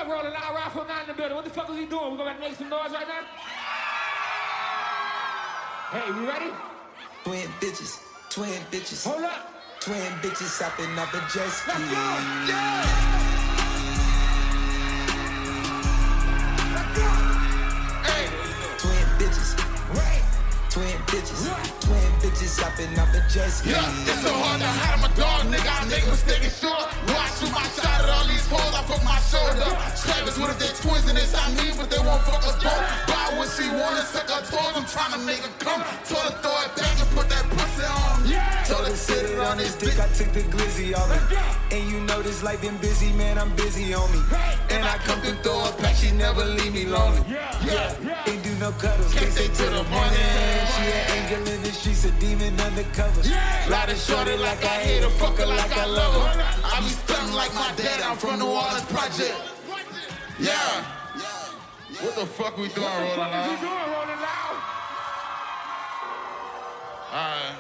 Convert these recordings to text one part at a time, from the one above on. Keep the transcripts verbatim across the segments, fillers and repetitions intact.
rolling out, right from nine in the building. What the fuck is he doing? We gonna make some noise right now? Hey, we ready? Twin bitches, twin bitches. Hold up. Twin bitches hopping up a jet ski. Let's go. Yeah. Let's go. Hey. Twin bitches. Right. Twin bitches. Right. Twin bitches hopping up a jet ski. Yeah, it's so hard to hide my dog, nigga. I make mistakes sure. Watch shoot my shot at all these hoes. I put my shoulder. Travis, what if they twins and it's on me, but they won't fuck us both. Buy what she wanna, suck her toes. I'm trying to make her come. Told her throw it back and put that pussy on. Yeah. Told her sit it on his dick, I took the glizzy off me. And you know this life been busy, man, I'm busy on me. And I come through, throw her back, she never leave me lonely. Yeah, yeah, yeah. Ain't do no cuddles, can't stay till the morning. She an angel in the streets, a demon undercover. Yeah. Lot of shorty like I hate her, fuck her like I love her. I be stung like my dad, I'm from New Orleans Project. Yeah. What the fuck we doing, rolling What the fuck is he out? doing, rolling loud? Alright.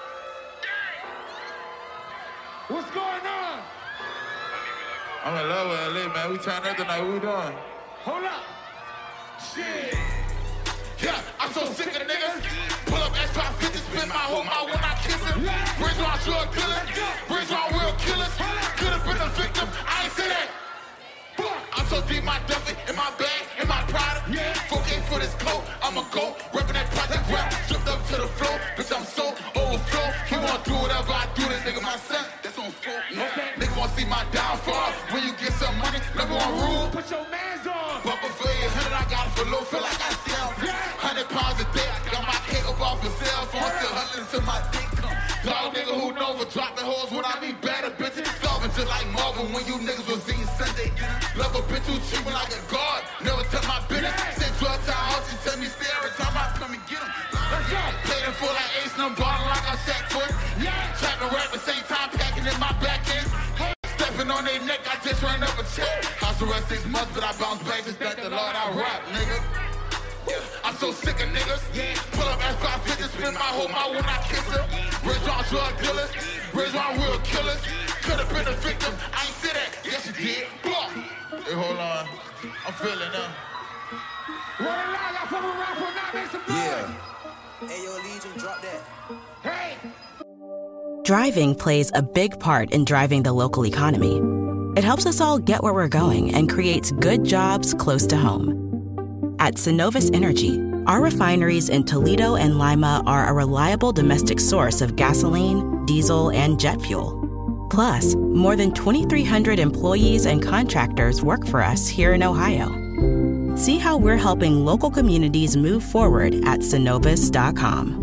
What's going on? I'm in love with L A, man. We turned up tonight. What we doing? Hold up. Shit. Yeah, I'm so sick of niggas. Pull up X five fifty, spin my whole mouth when I kiss him. Bridge on drug killers, bridge on real killers. Could've been a victim, I ain't say that. I'm so deep, my Duffy, in my bag, in my product. four K for this coat, I'ma go. Reppin' that project rap, stripped up to the floor. Bitch, I'm so overflow. He wanna do whatever I do, this nigga my son. That's on full. Yeah. Nigga wanna see my downfall. When you get some money, number one rule. Put your mans on. Bumper for eight hundred, I got it for low, feel like I sell. Hundred pounds a day, I got my cake up off the cell phone. Still hustling until my dick come. Dog nigga who know for dropping hoes when I be better, bitches. Starving just like Marvin when you niggas was eating Sunday. Love a bitch who treat me like a god. Never tell my business. Send drugs to her house, she tell me stay every time I come and get him. Let's go. Played him for like ace and I'm ballin' like I'm Shaq Twin. Trapping rap at the same time, packing in my back end. Stepping on their neck, I just ran up a check. House arrest six months, but I bounce back. Just thank the Lord I rap, nigga. I'm so sick of niggas. Pull up X five fifty, spin my whole mouth when I kiss her. Bridge on drug dealers, bridge on real killers. Could've been a victim, I ain't say that. Yes, you did. Block. Hey, hold on. I'm feeling that. Rolling loud, y'all fucking around for nine, make some noise. Yeah. Hey, yo, Legion, drop that. Hey. Driving plays a big part in driving the local economy. It helps us all get where we're going and creates good jobs close to home. At Synovus Energy, our refineries in Toledo and Lima are a reliable domestic source of gasoline, diesel, and jet fuel. Plus, more than twenty-three hundred employees and contractors work for us here in Ohio. See how we're helping local communities move forward at Synovus dot com.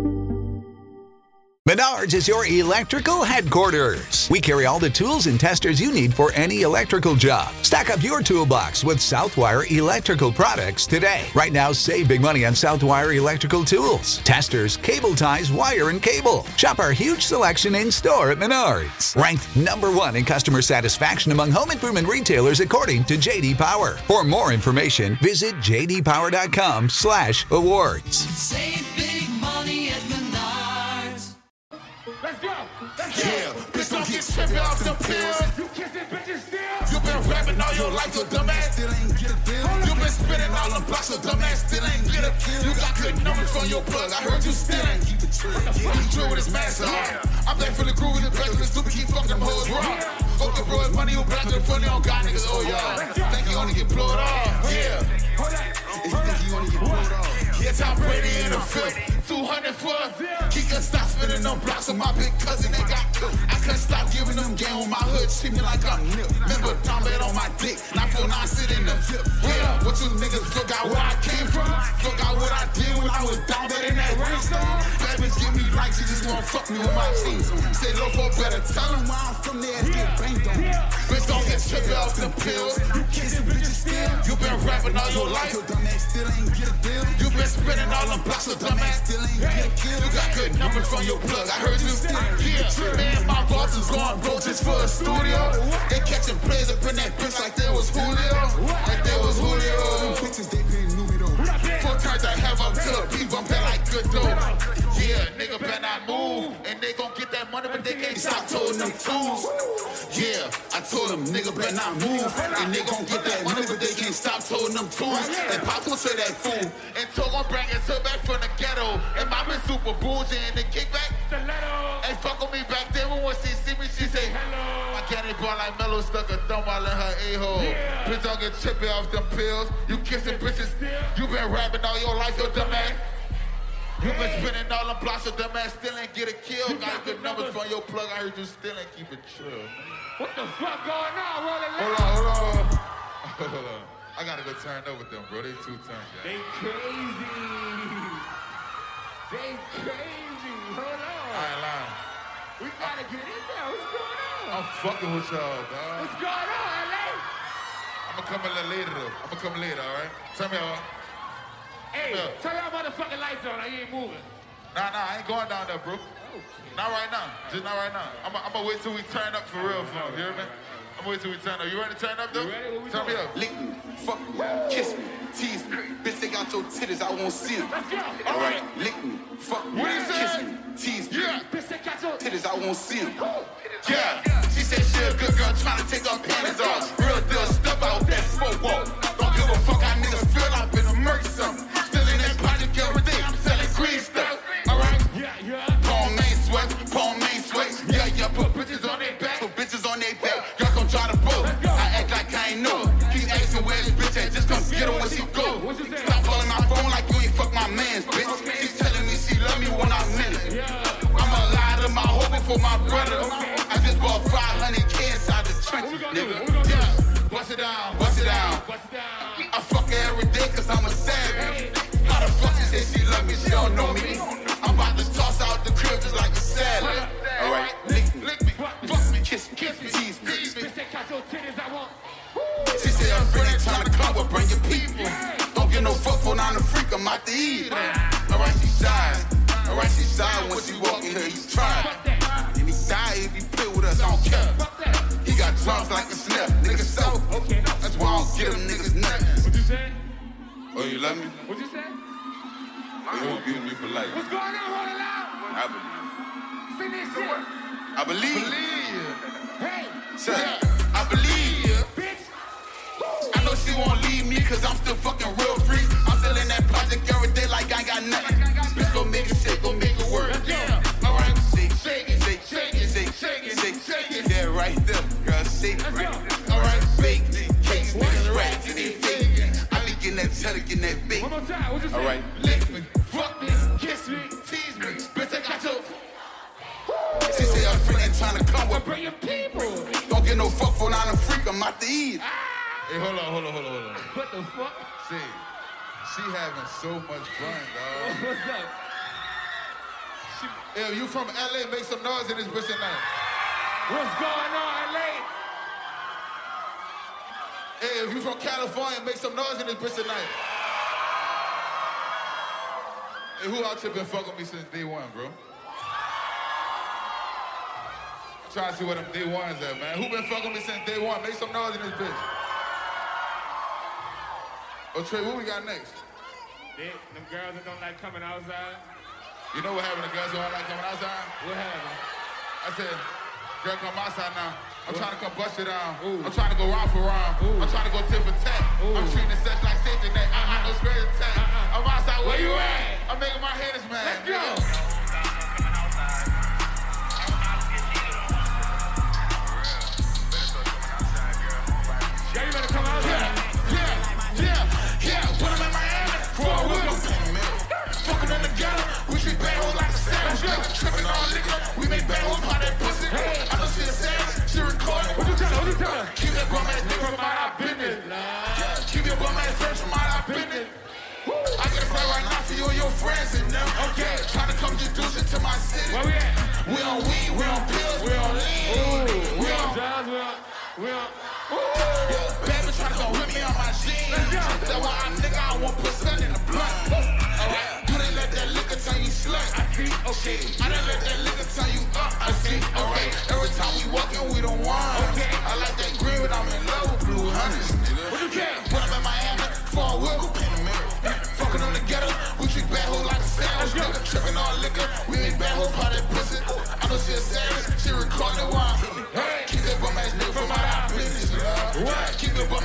Menards is your electrical headquarters. We carry all the tools and testers you need for any electrical job. Stack up your toolbox with Southwire electrical products today. Right now, save big money on Southwire electrical tools, testers, cable ties, wire, and cable. Shop our huge selection in store at Menards. Ranked number one in customer satisfaction among home improvement retailers according to J D Power. For more information, visit j d power dot com slash awards. Save big money at Menards. Let's go. Let's go. Yeah, bitch, don't get trippy off them pills. You kissing bitches still? You been rapping all your life, your dumbass still ain't get a deal. You been spinning all them blocks, your dumbass still ain't get a kill. You got good numbers from your plug, I heard you still ain't keep it true. Yeah, he drew with his mask on. I'm back for the crew with the back of the stupid, keep fucking them hoes raw. Hope the bro is money, you black to the funny on God niggas, oh y'all. Think he only get blowed off, yeah. If you think he only get blowed off. Yeah, Tom Brady in the fifth, two hundred for us. He couldn't stop spinning them blocks on my big cousin that got killed. I couldn't stop giving them game on my hood, treat me like I'm nip. Remember, Tom Bet on my dick, nine four nine sit in the zip. Yeah, what you niggas forgot where I came from? Forgot what I did when I was down there in that rainstorm? Bad bitch give me likes, she just wanna fuck me with my team. Say low for better, tell them where I'm from there, get banged on. Bitch, don't get trippy off them pills. You kissing bitches still? You been rapping all your life, your dumbass still ain't get a deal. You been spinning all them blocks, your dumbass still ain't get a kill. You got good numbers from your plug, I heard you still here. Man, my boss is going broke just for a studio. They catching plays up in that bitch like there was Julio. Like there was Julio. Bitches, they been numero. Four turns I have up to the people, I'm bad like good dough. Yeah, nigga better not move. And they gon' get that money, but they can't stop toting them tools. Yeah, I told them, nigga better not move. And they gon' get that money, but them tools. And Pop gon' say that fool. And Toe gon' bring it to back from the ghetto. And Mom been super bougie in the kickback. Hey, fuck with me back then when she see me, she say hello. My candy bar like Mellow stuck a thumb all in her a-hole. Yeah. Bitch don't get chippy off them pills. You kissing bitches. You been rapping all your life, yo dumb ass. You been spinning all them blocks of dumb ass, still ain't get a kill. You got good numbers from your plug, I heard you still ain't keep it chill. What the fuck going on, rolling Hold on, hold on. Hold on. I gotta go turn up with them, bro. They two turned. Yeah. They crazy. They crazy. Hold on. I ain't lying. We gotta get in there. What's going on? I'm fucking with y'all, dog. What's going on, L A? I'm gonna come a little later, though. I'm gonna come later, all right? Tell me, all. Hey, yeah. Turn y'all motherfucking lights on. I ain't moving. Nah, nah, I ain't going down there, bro. Okay. Not right now. Just not right now. I'm gonna wait till we turn up for real, for you hear me? I'm gonna wait till we turn up. You ready to turn up, though? You ready? What we turn doing? me up. Lick me, fuck me, kiss me, tease me. Bitch, they got your titties, I won't see them. Let's go. All right, lick me, fuck me, What he kiss said? me, tease me. Yeah. Bitch, they got your Titties, I won't see them. Yeah. She said she a good girl trying to take her panties off. Real deal, step out that smoke walk. Don't give a fuck how niggas feel, I've been a murk something. Still in that project every day, I'm selling green stuff. All right? Yeah, yeah. Palm main sweat, palm main sweat. Yeah, yeah, put bitches on their back. Put bitches on their back, girl gon' try to blow. I act like I ain't know. Keep asking where this bitch at, just come get her when she go. Stop calling my phone like you ain't fuck my mans, bitch. She telling me she love me when I'm in it. I'ma lie to my hoe before my brother. I just bought five hundred K inside the trenches, nigga. Yeah, bust it down, bust it down. Bust it down. I fuck her every day cause I'm a savage. How the fuck she say she love me, she don't know me. I'm about to toss out the crib just like a salad. Alright, lick me, Lick me, fuck me, kiss me, kiss me, tease me. tease me. Bitch, they got your titties. I want. She say her friend ain't tryna come, but bring your people. Don't get no fuck for I'm a freak, I'm out to eat. Alright, she shy. Alright, she shy when she walk in here, you try. And he die if you play with us, I don't care. Fuck that. He got drums like a snap, nigga so. Okay. That's why I don't get them niggas nothing. What you say? Oh, you love me? What you say? You won't be with me for life. What's going on, rolling loud? I believe. Sing this shit. I believe. Believe. Hey, Sir, Yeah, I believe. bitch. I know she won't leave me cause I'm still fucking real free. I'm still in that project every day like I ain't got nothing. Bitch, go make it shake, go make it work. Yeah. Alright, shake, Shake it, shake, shake it, shake, shake it, shake, shake it. Yeah, right there, girl, shake it. Let's go. Alright, bake it, cake, niggas rats and they fake it. I be getting that cheddar, getting that bacon. One more time. What you say? Alright, Lick me, fuck me, kiss me, tease me. Bitch, I got your. she say her friend ain't tryna come with me. Bring your people. Don't get no fuck for I'm a freak, I'm out to eat. Hey, hold on, hold on, hold on, hold on. What the fuck? See, she having so much fun, dog. What's up? Hey, you from L A, make some noise in this bitch tonight. What's going on, L A? Hey, if you from California, make some noise in this bitch tonight. Hey, who out here been fucking with me since day one, bro? I'm trying to see where them day ones at, man. Who been fucking with me since day one? Make some noise in this bitch. Oh, Trey, what we got next? They, them girls that don't like coming outside. You know what happened to girls who don't like coming outside? What happened? I said, girl, come outside now. I'm What? trying to come bust it down. Ooh. I'm trying to go round for round. Ooh. I'm trying to go tit for tat. Ooh. I'm treating the sex like safety net. I got no straight attack. Uh-uh. I'm outside. Where, Where you you at? at? I'm making my haters mad. Let's go. Yeah, you better come outside. Yeah, yeah, yeah, yeah. Put them in Miami for a wiggle. Fucking in the ghetto. We treat bad hoes like a savage. Tripping on liquor. We make bad hoes pop that pussy. Hey. I know she a savage. She recording. What you tell her? What you tell her? Keep that bum ass nigga from out our business. Keep your bum ass friends from out our business. I get a flight right now for you and your friends and them. Okay, trying to come introduce it to my city. Where we at? We on weed, we on pills, we on lean. Ooh, We on drugs, we on, we on. bad bitch trying to go rip me on my jeans. That's why I nigga I won't put sun in the blunt. Alright, you didn't let that liquor turn you slut. I see, okay. I didn't let that liquor turn you up. I see, alright. Every time we walking, we don't want. Okay. I like that green, but I'm in love with blue honey. What you say? When I'm in Miami, for a wiggle, fucking on the ghetto, we treat bad hoes like a sandwich. Nigga tripping on liquor, we make bad hoes pop that pussy. I know she a savage, she recording the wine. Hey, keep that bum ass nigga from out our business. What? Keep that bum ass friends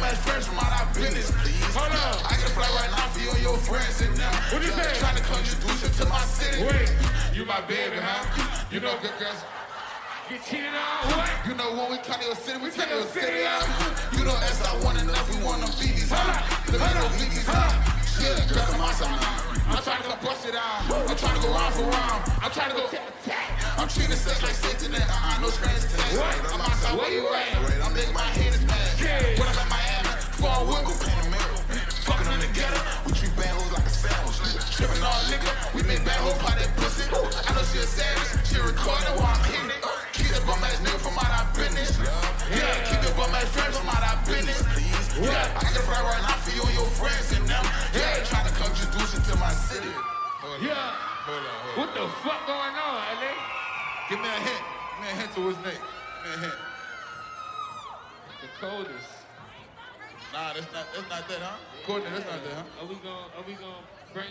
from out our business, please. Hold on. I get a flight right now for you and your friends and them. What you say? Trying to introduce you to my city. Wait. You my baby, huh? You know good girls. Get cheated on, what? You know when we come to your city, we take your city out. You know that's I want enough, we want them V Ds, huh? Look at those V Ds, huh? Shit, girl, come on, son. I'm trying to go bust it out. I'm trying to go round for round. I'm trying to go I'm treating sex like safety net. Uh-uh, no scratch test. I'm outside where you at. I'm making my haters mad. When I'm at Miami, fall wood, go paint a mirror. Fucking them together, we treat bad hoes like a sandwich. Tripping all nigga, we make bad hoes pop that pussy. I know she a savage, she recording while I'm hitting it. Keep that bum ass nigga from out our business. Yeah, keep that bum ass friends from out our business. Yeah, I can fly right now for you and your friends and them. Yeah, trying to come introduce you to my city. Hold Yeah. on, hold on, hold on. What the fuck going on, L A? Give me a hint. Give me a hint to his name. Give me a hint. The coldest. Nah, that's not that's not that, huh? Courtney, that's not that, huh? Are we gonna are we gonna break?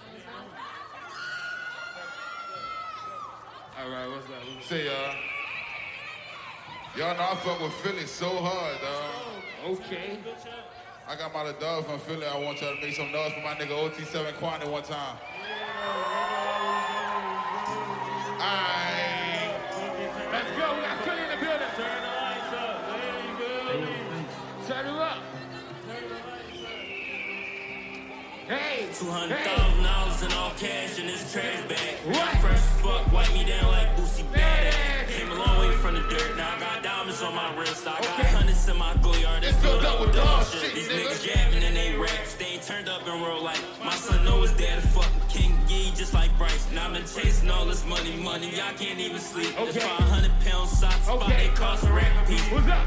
All right, what's up? What's up? Say, y'all. Y'all know I fuck with Philly so hard, dog. Okay. I got my little dog from Philly. I want y'all to make some noise for my nigga O T seven Quantity one time. Aight. Let's go. We got Philly in the building. Turn the lights up. Turn it up. Hey. Two hundred thousand dollars in all cash in this trash bag. What? Fresh as fuck, wipe me down like Boosie Badass. Came a long way from the dirt. Now I got diamonds on my wrist. I got Okay. hundreds in my go-yard that's It's filled filled up up with with dog dog shit. shit, These nigga. niggas jabbing and they raps. They ain't turned up in real life. My son know his dad a fucking king Yee, just like Bryce. Now I've been chasing all this money, money. Y'all can't even sleep. Okay. It's five hundred pound socks. Spot Okay. they cost a rack a piece. What's up?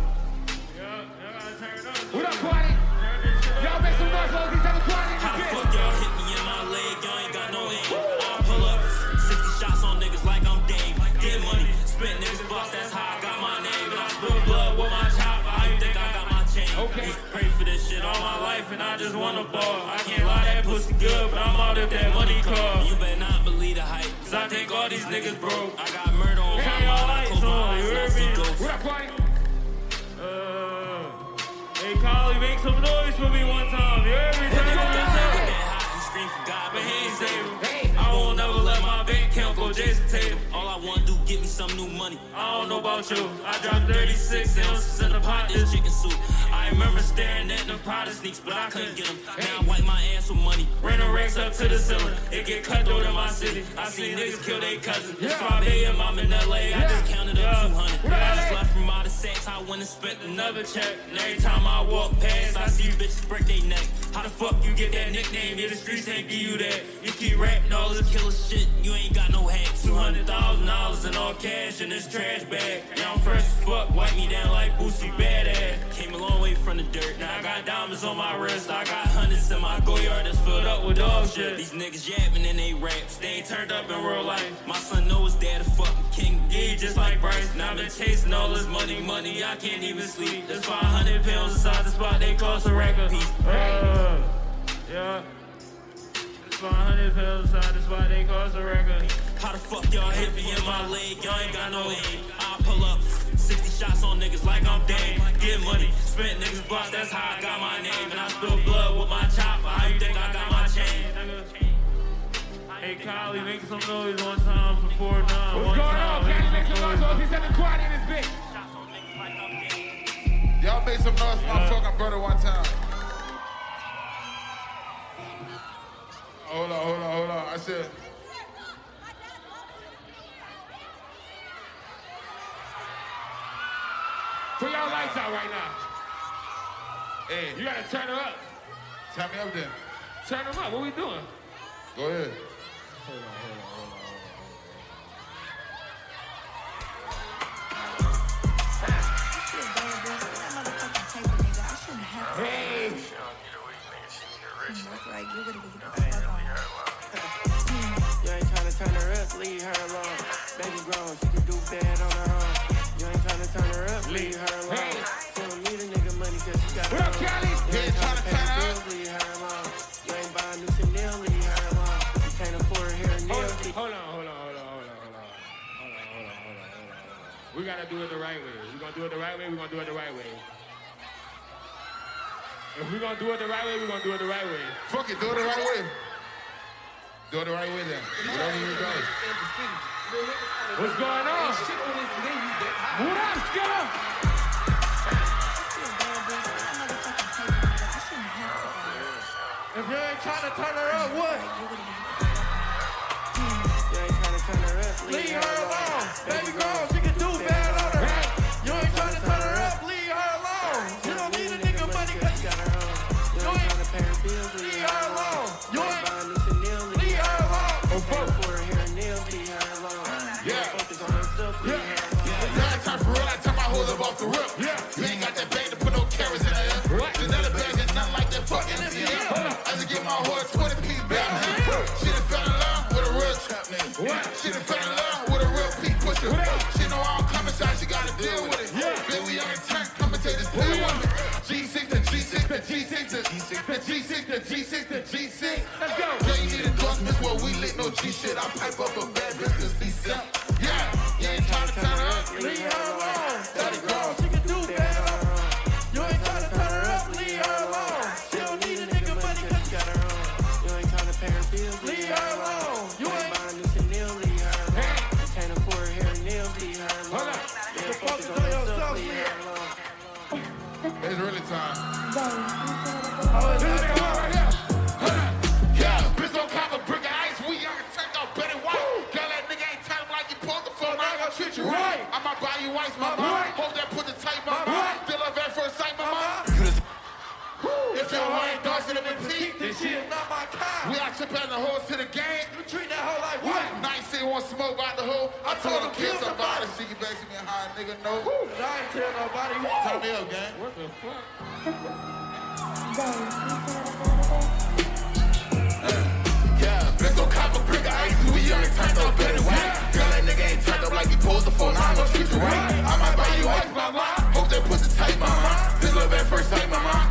What up, Quantity? Y'all make some noise for O T seven Quantity. How the fuck y'all hit me in my leg? Y'all ain't got no aim. I pull up sixty shots on niggas like I'm Dame. Get money, spent niggas bucks, that's how I got my name. And I spill blood with my chopper, how you think I got my chain? Okay. Used to pray for this shit all my life and I just wanna ball. I can't lie, that pussy good, but I'm out if that money call. You better not believe the hype, cause I think all these niggas broke. I got murder on my Hey, mind, I lights close my on, eyes you and I heard see me? ghosts. What up, Quantity? Uh, hey, Collie, make some noise for me one time. You heard me? That Turn nigga the got lights hit up. with that hot and scream for God, but he ain't save him. Hey. I won't never let my bank account go Jason Tatum. All I wanna do, get me some new money. I don't know about you. I dropped thirty-six ounces in the pot, this chicken soup. I remember staring at them Prada sneaks, but I couldn't get them. Now I wipe my ass with money. Ran the racks up to the ceiling. It get cutthroat in my city. I seen niggas kill their cousins. It's five a.m. I'm in L A. I just counted up two hundred. I just left from out of sex. I went and spent another check. And every time I walk past, I see bitches break their neck. How the fuck you get that nickname? Yeah, the streets ain't give you that. You keep rapping all this killer shit. You ain't got no hack. Two hundred thousand dollars in all cash in this trash bag. Now I'm fresh as fuck. Wipe me down like Boosie Badass. Came a long way from the dirt. Now I got diamonds on my wrist. I got hundreds in my go-yard that's filled up with dog shit. These niggas yapping and they raps. They ain't turned up in real life. My son know his dad a fucking king Yee, just like Bryce. Now I've been chasing all this money, money. I can't even sleep. There's five hundred pounds inside the spot. They cost a rack a piece. Uh, yeah. It's five hundred pounds inside the spot. They cost a record. How the fuck y'all hit me in my leg? Y'all ain't got no aim. I pull up sixty shots on niggas like I'm Dame. Get money, spent niggas blocks, that's how I got my name. And I spill blood with my chopper, how you think I got my chain? Hey, Collie, make some noise one time for four nine. What's One going time. on? Can you make some noise for O T seven Quantity in this bitch? Y'all make some noise for my fucking brother one time. Hold on, hold on, hold on. I said... Put y'all lights out right now. Hey, You gotta turn them up. turn me up then. Turn them up. What we doing? Go ahead. Hey. You ain't tryna turn her up, leave her alone. Baby grown, she can do bad on her own. You ain't tryna turn her up, leave her alone. Hey. She don't need a nigga money cause she got What her up, own. Cali? You Yeah, ain't tryna tryna pay turn the her bills, leave her alone. You ain't buying new Chanel, leave her alone. You can't afford hair and Hold nails. on, hold on, hold on, hold on, hold on, hold on. Hold on, hold on, hold on, hold on, hold on. We gotta do it the right way. We're gonna do it the right way, we're gonna do it the right way. If we're gonna do it the right way, we're gonna do it the right way. Fuck it, do it the right way. Do it the right way then. Whatever you go. What's going on? What up, Skiller? If you ain't trying to turn her up, what? You ain't trying to turn her up, leave her alone. Baby girl, she can do bad on her. You ain't trying to turn her up, leave her alone. You don't need a nigga money cause she got her own. You ain't trying to pay her bills, leave her alone. You ain't buying new Chanel, leave her alone. You paying for her hair and nails, leave her alone. Yeah. Focus on herself, leave her alone. Yeah, time for real, I turn my hoes up off the rip. Yeah. You ain't got that bag to put no carrots in her. What? Another bag is nothing like that fucking M C M. I just get my horse twenty piece back. She done fell in love with a real trap name. What? She done fell in love with a real peak pusher. She know I don't come inside, she gotta deal with it. Yeah. Then we young and turn, commentators deal with it. G six, the G six, the G six, the G six, the G six, the G six, the G six. Let's go. Yeah, you need endorsements where we lit no G shit. I pipe up a bad bitch to see simp. Yeah, you ain't trying to turn her up, leave her alone. Daddy girl, she can do bad on her. You ain't trying to turn her up, leave her alone. She don't need a nigga money cause she got her own. You ain't trying to pay her bills, leave her alone. You ain't buying new Chanel, leave her alone. You can't afford her hair and nails, leave her alone. Yeah, focus on yourself, leave her alone. It's really time. Oh, it's really time. Yeah, bitch don't cop a brick of ice. We young and turned out Betty White. Girl, that nigga ain't tell him like you pulled the phone. I gon' treat you right. I might buy you ice, mama. Hope that put the tight, mama. Still love at first sight, mama. If your hoe ain't dancing in the teeth, This shit is not my kind. we out chipping the hoes to the game. You treat that hoe like what? Now you say you want smoke out the hoe. I told him kill somebody. She can basically be high, nigga, no. I ain't tell nobody. Turn me up, gang. What the fuck? Yeah, bitch gon' cop a brick of ice. We young and turned up Betty White. Girl, that nigga ain't turned up like he posed the phone. I gon' treat you right. I might buy you ice, mama. Hope that pussy tight, mama. This love at first sight, mama.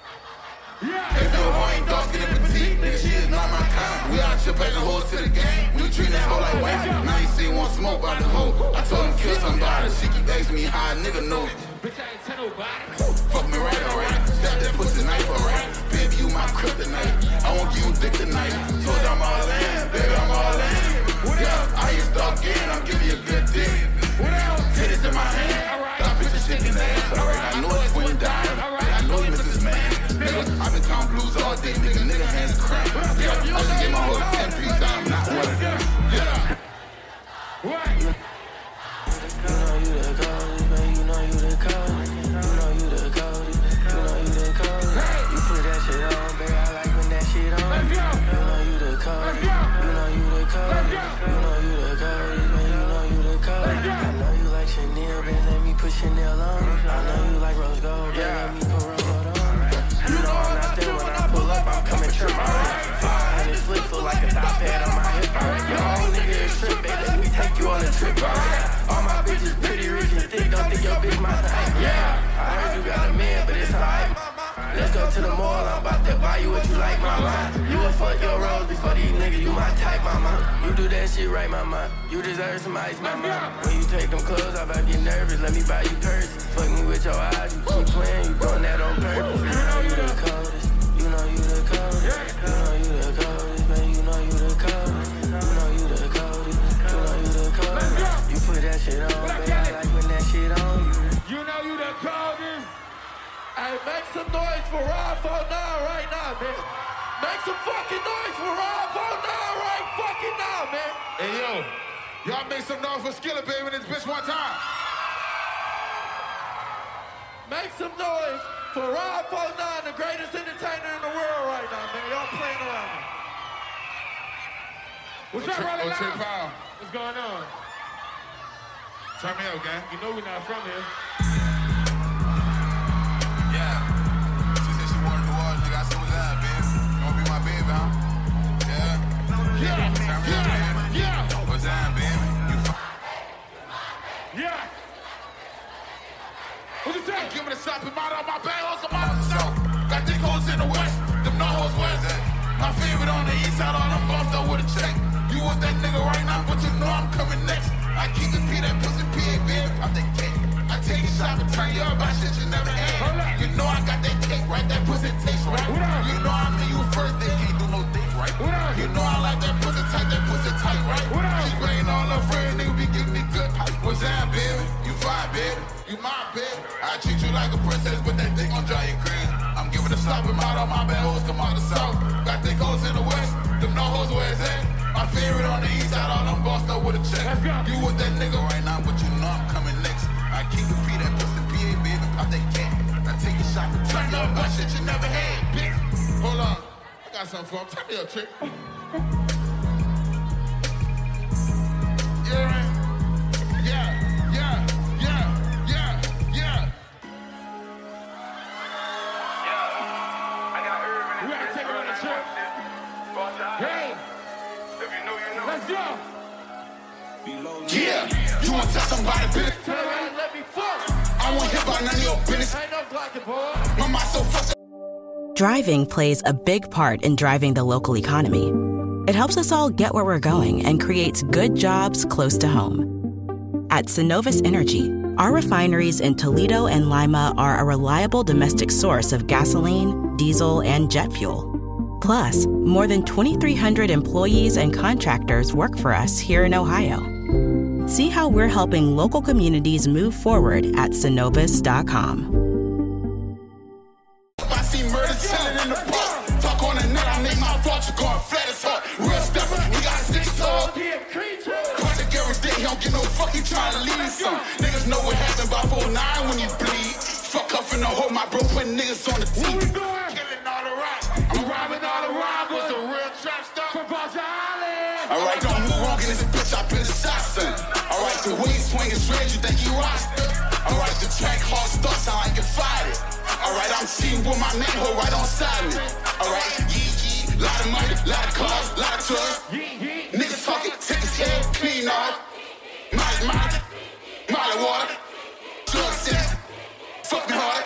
If your hoe ain't dark in the petite, nigga, she is not my kind. We out here banging hoes to the game. We treat this hoe like wife. Now you see one smoke by the hoe. I told him kill somebody. She keep asking me how a nigga know. Bitch, I ain't tell nobody. Fuck me right, alright. Stab that pussy knife, alright. Baby, you my kryptonite. I won't give you dick tonight. Told you I'm all in, baby, I'm all in. Yeah, I ain't stuck in, I'll give you a good dick. Titties in my hand, that bitch is shaking ass. Alright, I know it's when you die. I know you miss this man. Nigga, I've been counting blues all day, nigga, nigga hands cramp. Yeah, I just gave my whole ten piece, I'm not one of them. Yeah. What? You know you the coldest, man, you know you the coldest. You know you the coldest, you know you the coldest. You put that shit on, baby, I like when that shit on. You know you the coldest, you know you the coldest. You know you the coldest, man, you know you the coldest. I know you like Chanel, baby, let me put Chanel on. I know you like rose gold, baby, let me put rose gold on. You know I'm not there when I pull up, I'm coming trip, alright. five hundred flip, feel like a thigh pad on my hip, alright. Your old nigga is trip, baby, let me take you on a trip, alright. All my bitches pretty rich and thick, don't think your bitch my type. Yeah, I heard you got a man, but it's alright. Let's go to the mall, I'm about to buy you what you like, mama. You will fuck your rose before these niggas, you my type, mama. You do that shit right, mama. You deserve some ice, mama. When you take them clothes off, I get nervous, let me buy you purses. Fuck me with your eyes, you keep playing, you doing that on purpose. You know you the coldest, you know you the coldest. You know you the coldest, man, you know you the coldest. You know you the coldest, you know you the coldest. You put that shit on, baby, I like when that shit on you. You know you the coldest. Hey, make some noise for Rob four nine right now, man. Make some fucking noise for Rob four nine right fucking now, man. Hey, yo, y'all make some noise for Skiller, baby, in this bitch one time. Make some noise for Rob four nine, the greatest entertainer in the world right now, man. Y'all playing around. What's up, brother? Oh, Trey Powell. What's going on? Turn me up, gang. You know we're not from here. Yeah. She said she wanted to watch, nigga. I said, what's up, baby? You wanna be my baby, huh? Yeah. Yeah. Turn me up, baby. Yeah. What's up, baby? You f***. Yeah. What's it say? Give me the shot, put mine on my bag, also my south. Got dick holes in the west, them no hoes where's that? My favorite on the east side, all them bumped up with a check. You with that nigga right now, but you know I'm coming next. I keep it P, that pussy P A, baby. I'm that cake. I take a shot and turn you up, I shit you never had. You know I got that cake, right? That pussy pussy taste right. You know I mean you first, they can't do no thing right. You know I like that pussy tight, that pussy tight, right? She bringing all her friends, nigga be giving me good pipe. What's that, baby? You fine, baby. You my baby. I treat you like a princess, but that dick gon' drive you crazy. I'm giving a stop and out, all my bad hoes come out the south. Got thick hoes in the west, them no hoes where it's at. My favorite on the east side, all them bossed up with a check. You with that nigga right now, but you know I'm coming next. I keep the P, that pussy P A, baby, pop that cat. I take a shot and turn up about shit you never had, bitch. Hold on, I got something for him. Tell me a trick. Yeah, yeah, yeah, yeah, yeah, yeah. Yeah, I got Irvin. We gotta take her on a trip. Hey, let's go. Yeah, you wanna tell somebody, bitch? Tell her let me fuck. I won't hear about none of your business. Ain't no blocking, boy. My mind so fucked. Driving plays a big part in driving the local economy. It helps us all get where we're going and creates good jobs close to home. At Synovus Energy, our refineries in Toledo and Lima are a reliable domestic source of gasoline, diesel, and jet fuel. Plus, more than twenty-three hundred employees and contractors work for us here in Ohio. See how we're helping local communities move forward at Synovus dot com. I see murder chilling in the park. Talk on the net, I make my fortune going flat as hard. Real stepper, he got six tall. Project every day, he don't get no fuck, he trying to lead some. Niggas know what happened by four nine when you bleed. Fuck up in the hole, my bro putting niggas on the team. Killing all the rocks, I'm robbing all the robbers. A real trap star from Boston Island. Alright, don't move wrong in this bitch, I been a shot, son. Alright, the way he swinging straight, you think he roster. Alright, the track hard start, sound like it fired it. Alright, I'm cheating with my main hoe right on side me. Alright, yee yee, lot of money, lot of cars, lot of tours. Niggas talking, take his head clean off. Molly, Molly, Molly water, drug sex, fuck me hard.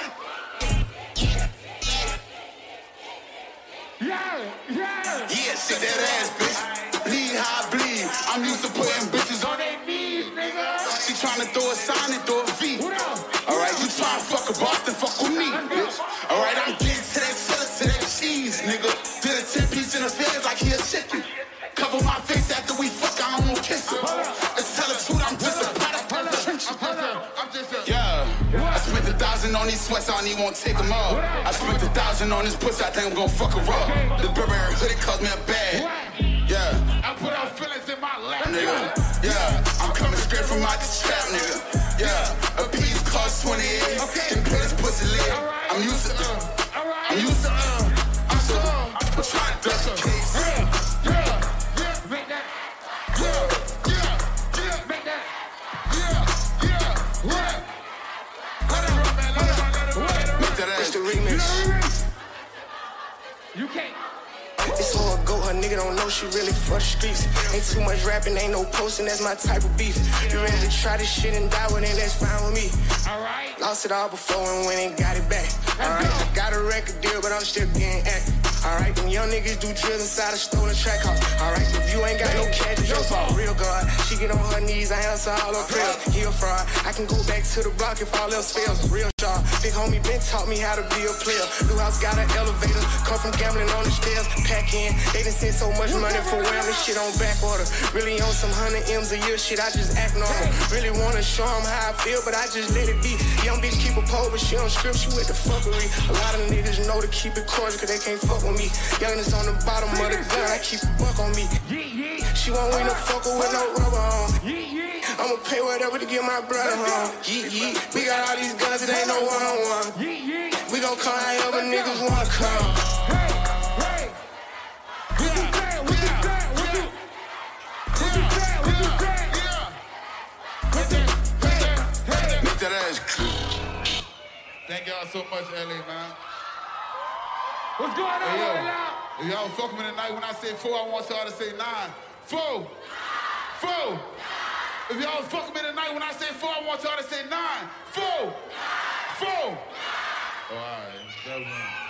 Yeah, yeah. Yeah, shit that ass, bitch. Bleed how I bleed. I'm used to putting bitches on their knees, nigga. She tryna throw a sign and throw a V. Alright, you tryna fuck a Boston, fuck with me, bitch. Alright, I'm getting to that cheddar, to that cheese, nigga. Did a ten piece in the feds like he a chicken. Cover my face after we fuck, I don't wanna kiss her. And tell the truth, I'm just a product of the trenches. I'm just a, yeah. I spent a thousand on these sweats, I don't even wanna take them off. I spent a thousand on this pussy, I think I'm gonna fuck her up. The Burberry hoodie cost me a bag. Yeah. I put out feelings in my lap. Nigga, yeah. I'm coming straight from out the trap, nigga. Yeah. A piece cost twenty-eight. Okay. And pay this pussy lit. Right. I'm used to uh. Right. I'm used to uh. I'm so I'm trying to dust a case. Yeah. Yeah. Yeah. Make that. Yeah. Yeah. Yeah. Make that. Yeah. Yeah. What? Let it run, man. Let it run. Let it run. Let it run. Make that ass the remix. You can't. It's all go, her nigga don't know she really for the streets. Ain't too much rapping, ain't no posting, that's my type of beef. You ready to try this shit and die with it, that's fine with me. Alright. Lost it all before and went and got it back. Alright, I got a record deal, but I'm still getting active. Alright, them young niggas do drills inside a stolen track house. Alright, if you ain't got no cash, it's your fault. Real God, she get on her knees, I answer all her prayers. He a fraud, I can go back to the block if all else fails. Real sharp, big homie Ben taught me how to be a player. New house got an elevator, come from gambling on the stairs. Pack in, they done sent so much money for wham and shit on back order. Really on some hundred M's a year shit, I just act normal. Really wanna show them how I feel, but I just let it be. Young bitch keep a pole, but she don't script, she with the fuckery. A lot of niggas know to keep it cordial, cause they can't fuck with me. Youngest on the bottom of the gun, I keep a buck on me. She won't win no fucker with no rubber on. I'ma pay whatever to get my brother home. Yeet, yeet. We got all these guns, it ain't no one-on-one. We gon' come however niggas wanna come. Hey, hey. What you say? What you say? What you What you say? What you say? What you say? Make that ass. Thank y'all so much, L A, man. What's going on hey, yo, right now? If y'all fuck with me tonight, when I say four, I want y'all to say nine. Four. Four. If y'all fuck with me tonight, when I say four, I want y'all to say nine. Four. Four. Oh, all right. That was